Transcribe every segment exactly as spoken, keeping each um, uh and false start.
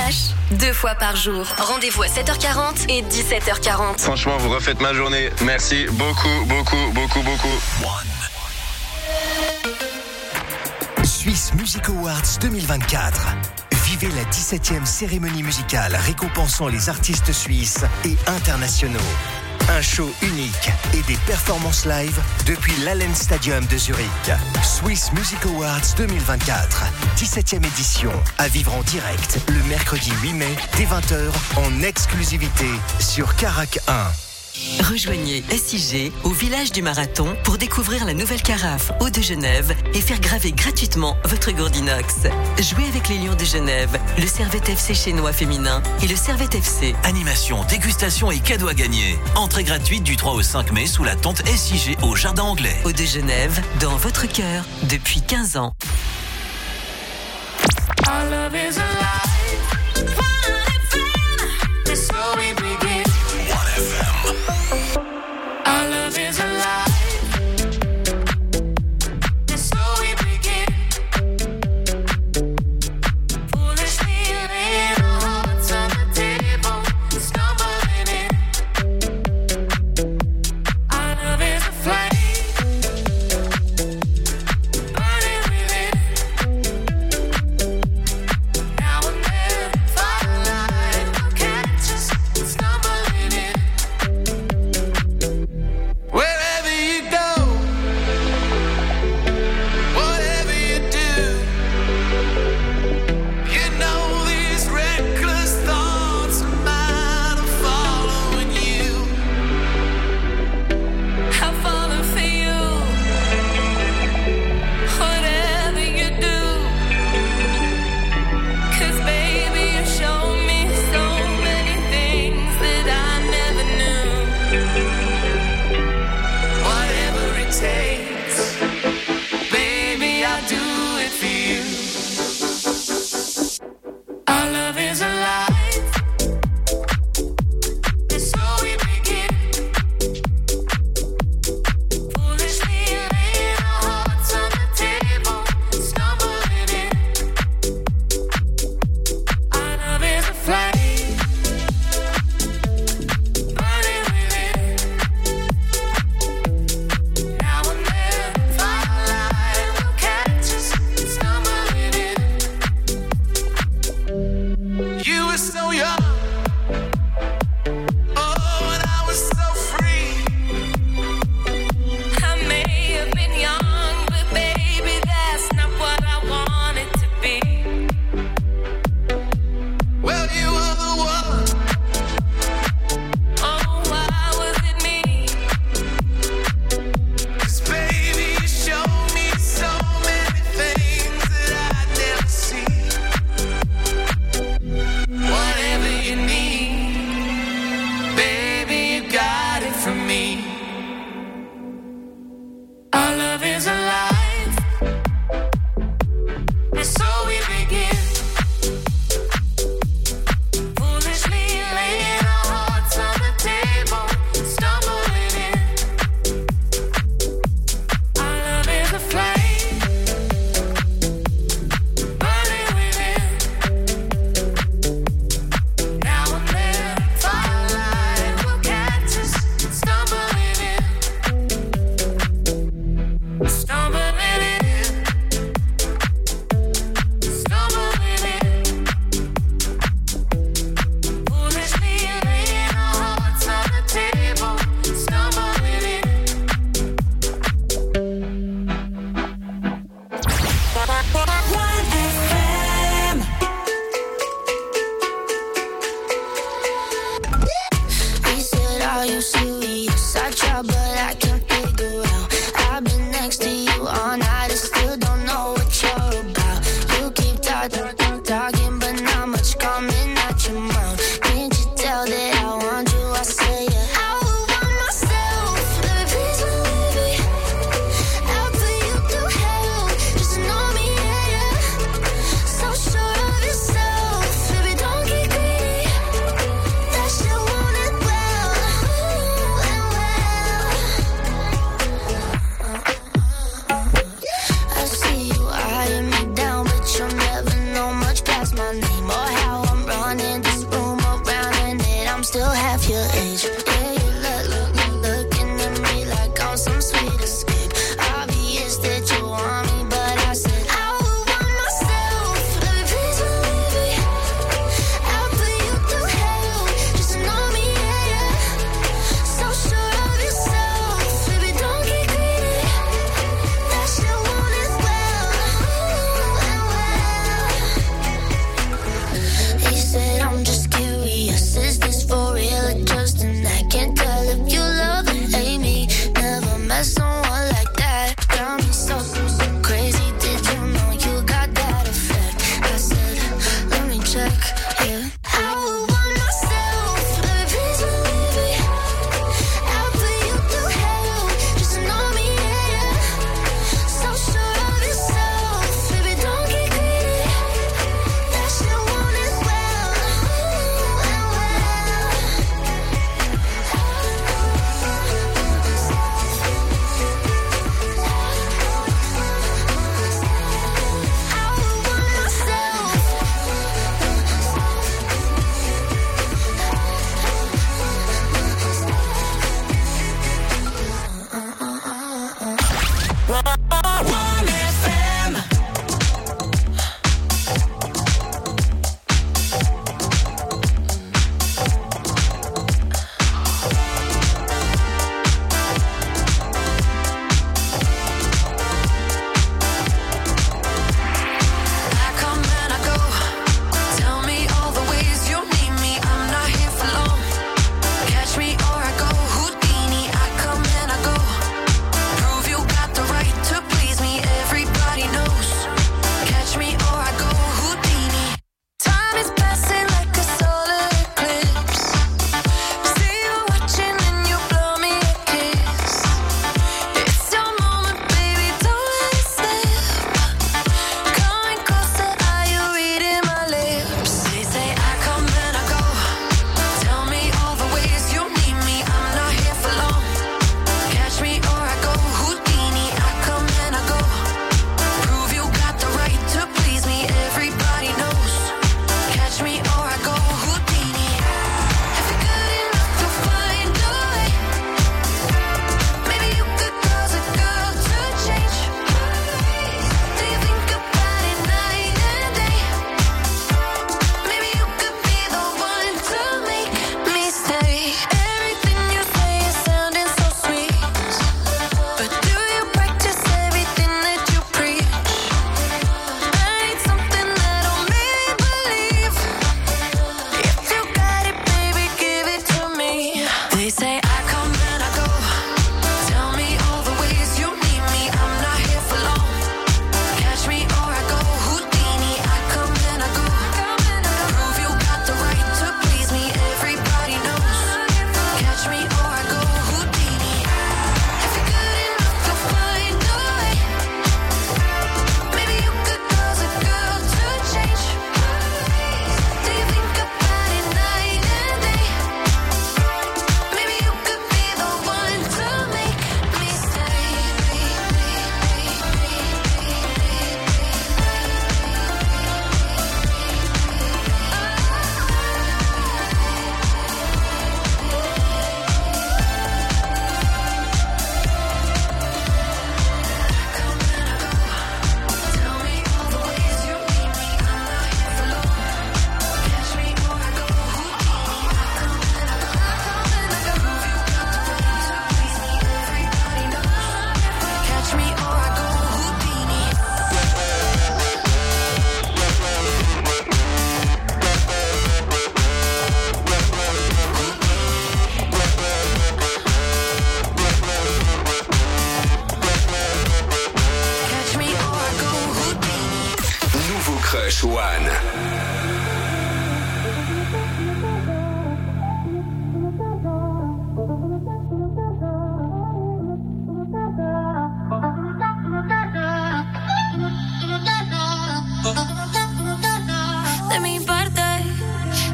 H, deux fois par jour. Rendez-vous à sept heures quarante et dix-sept heures quarante. Franchement, vous refaites ma journée. Merci beaucoup, beaucoup, beaucoup, beaucoup. Swiss Music Awards deux mille vingt-quatre. Vivez la dix-septième cérémonie musicale récompensant les artistes suisses et internationaux. Un show unique et des performances live depuis l'Allen Stadium de Zurich. Swiss Music Awards deux mille vingt-quatre. dix-septième édition. À vivre en direct le mercredi huit mai dès vingt heures en exclusivité sur Carac un. Rejoignez S I G au village du Marathon pour découvrir la nouvelle carafe Eau de Genève et faire graver gratuitement votre gourde inox. Jouez avec les Lions de Genève, le Servette F C chinois féminin et le Servette F C. Animation, dégustation et cadeaux à gagner. Entrée gratuite du trois au cinq mai sous la tente S I G au Jardin Anglais. Eau de Genève, dans votre cœur, depuis quinze ans. Our love is alive. That's where we begin. Our love is alive. That's where we begin. Foolishly laying our hearts on the table, stumbling in. Our love is a flame, burning within. Now and then.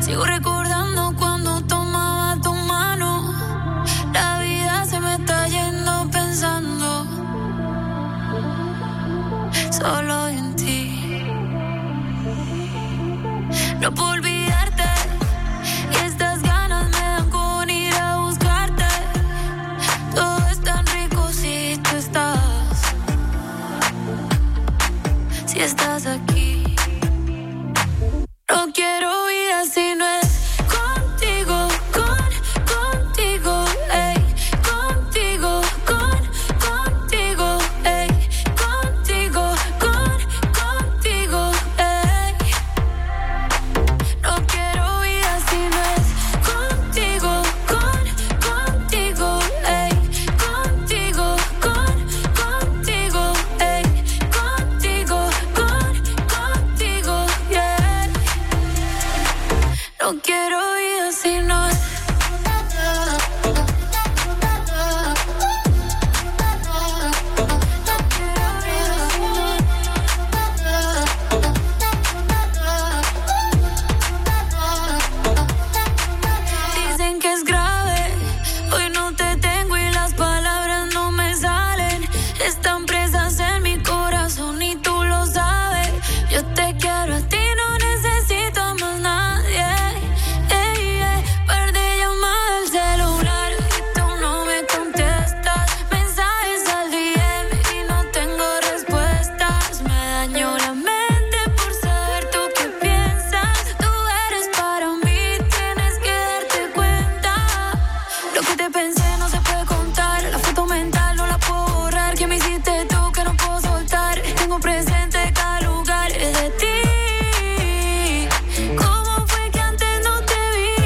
Sigo recordando cuando tomaba tu mano. La vida se me está yendo pensando solo en ti. No puedo olvidarte y estas ganas me dan con ir a buscarte. Todo es tan rico si tú estás, si estás aquí. No quiero vida si no es contigo, con, contigo, ey, contigo, con, contigo, ey, contigo, con, contigo, ey. No quiero vida si no es contigo, con, contigo, ey, contigo, con, contigo, ey, contigo, con, contigo, yeah. No quiero vida si no es. Dicen que es grave, hoy no te tengo y las palabras no me salen. Están presas en mi corazón y tú lo sabes. Yo te quiero a ti, no necesito a más nadie. Ey, ey, par de llamadas al celular y tú no me contestas. Mensajes al D M y no tengo respuestas. Me dañó la mente por saber tú qué piensas. Tú eres para mí, tienes que darte cuenta. Lo que te pensé no se puede contar. La foto mental no la puedo borrar. Que me hiciste tú que no puedo soltar. Tengo presente cada lugar de ti. ¿Cómo fue que antes no te vi?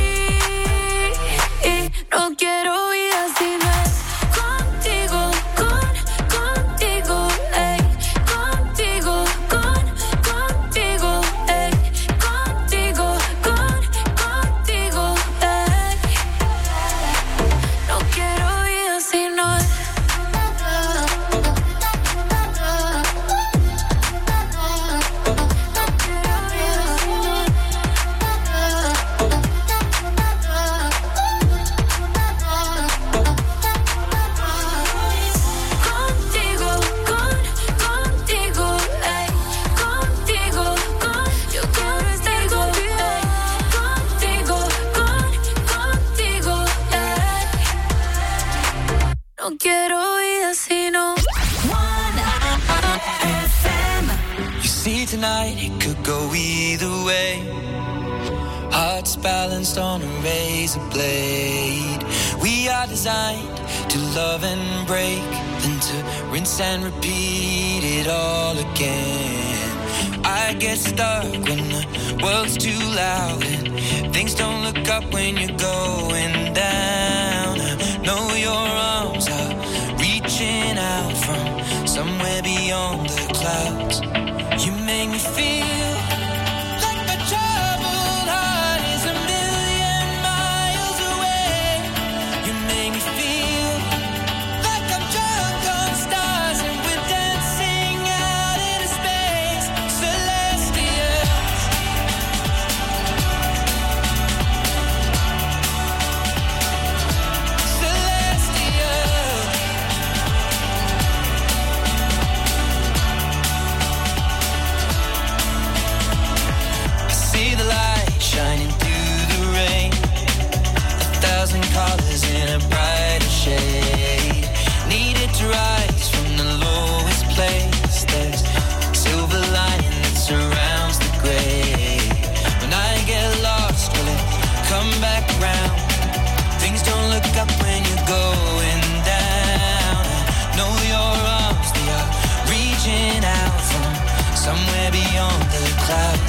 Y no quiero vida si no es contigo, con, contigo, ey, contigo, con, contigo, ey, contigo, con, contigo, ey. No quiero vida si no es. Contigo, con, contigo, ey, contigo, con, yo quiero estar contigo, ey, contigo, con, contigo, ey. No quiero vida si no. You see tonight it could go either way. Hearts balanced on a razor blade. We are designed to love and break, then to rinse and repeat it all again. I get stuck when the world's too loud and things don't look up when you're going down. I know your arms are reaching out from somewhere beyond the clouds. You make me feel like my troubled heart is a million miles away. You make me feel like I'm drunk on stars and we're dancing out into space. Celestial. Celestial. I see the light shining through the rain. A thousand colors in a brighter shade. Needed to rise from the lowest place. There's silver lining that surrounds the gray. When I get lost, will it come back around? Things don't look up when you're going down. I know your arms, they are reaching out from somewhere beyond the clouds.